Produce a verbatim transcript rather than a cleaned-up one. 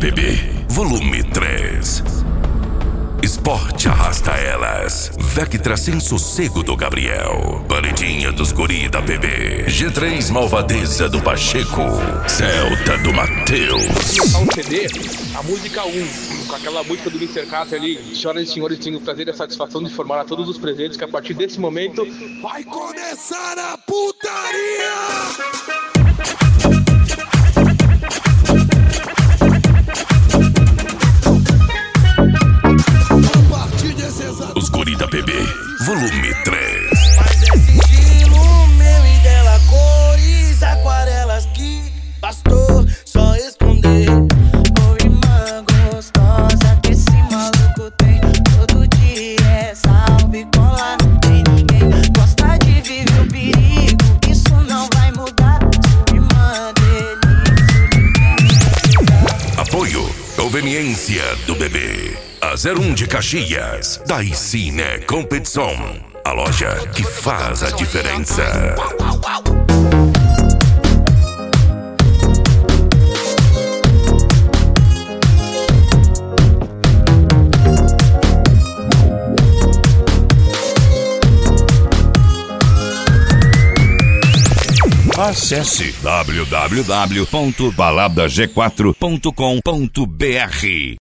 P B, volume três. Esporte arrasta elas. Vectra sem sossego do Gabriel. Paredinha dos guri da P B. G três malvadeza do Pacheco. Celta do Matheus. Ao C D, a música um, com aquela música do mister Catra ali. Senhoras e senhores, tenho o prazer e a satisfação de informar a todos os presentes que a partir desse momento vai começar a putaria! Os guri da P B, volume três. Mas é sigilo meu e dela, cores, aquarelas que bastou só esconder. Ô irmã gostosa que esse maluco tem, todo dia é salve cola. Tem ninguém gosta de viver o perigo, isso não vai mudar. Irmã delícia. Apoio, conveniência do bebê. A zero um de Caxias, daí Cine Competição, a loja que faz a diferença. Acesse w w w ponto balada g quatro ponto com ponto b r.